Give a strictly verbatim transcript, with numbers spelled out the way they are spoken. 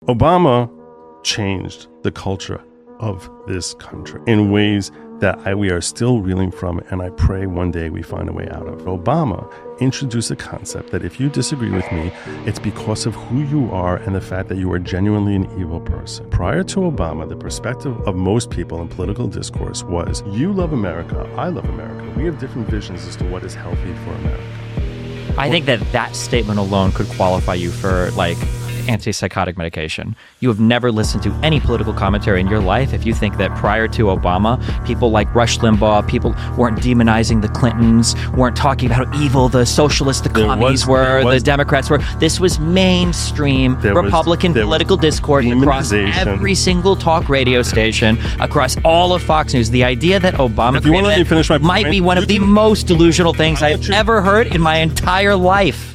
Obama changed the culture of this country in ways that I, we are still reeling from, and I pray one day we find a way out of. Obama introduced a concept that if you disagree with me, it's because of who you are and the fact that you are genuinely an evil person. Prior to Obama, the perspective of most people in political discourse was, you love America, I love America. We have different visions as to what is healthy for America. I think that that statement alone could qualify you for, like, antipsychotic medication. You have never listened to any political commentary in your life if you think that prior to Obama, people like Rush Limbaugh, people weren't demonizing the Clintons, weren't talking about how evil the socialists, the there commies was, were, was, the Democrats were. This was mainstream Republican was, political discourse across every single talk radio station, across all of Fox News. The idea that Obama might point, be one of the most delusional things I've ever heard in my entire life.